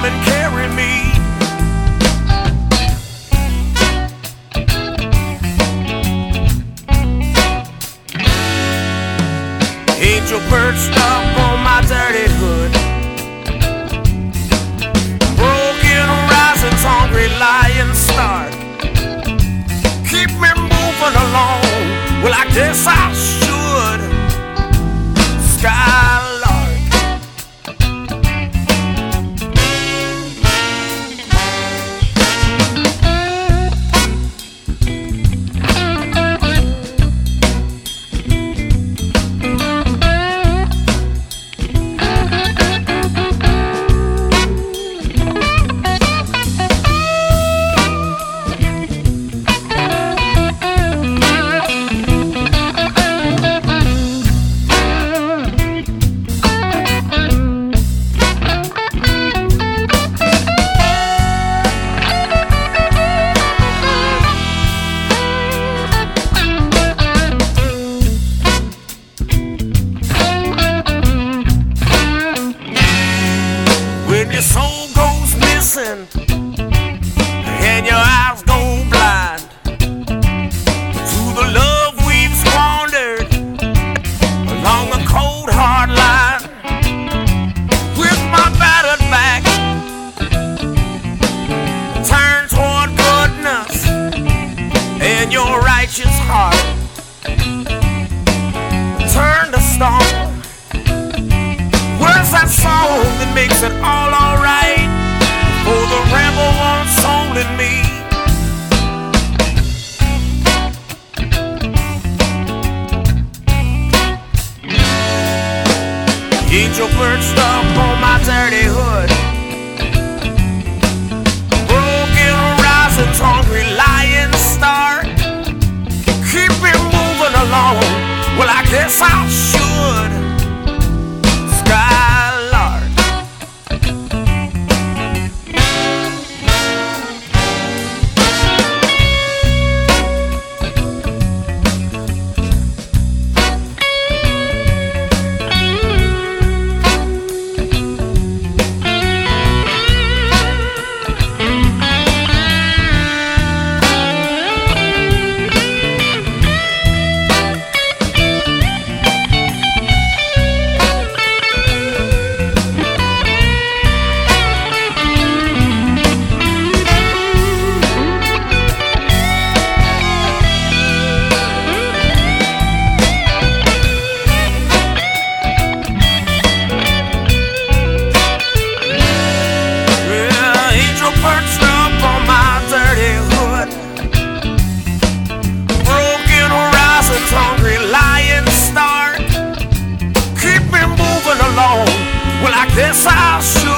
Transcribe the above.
come and carry me. Angel perched up on my dirty hood, broken horizons, hungry lion stark. Keep me moving along, well I guess I should. Skylark. When your soul goes missing and your eyes go blind to the love we've squandered along a cold hard line, with my battered back turned toward goodness and your righteous heart turn to stone. Where's that song that makes it all alright for the rebel one soul in me? Angel perched up on my dirty hood, broken horizons, hungry lion start. Keep me moving along, well I guess I should. Perched up on my dirty hood, broken horizons, hungry lion start. Keep me moving along, well I guess I should.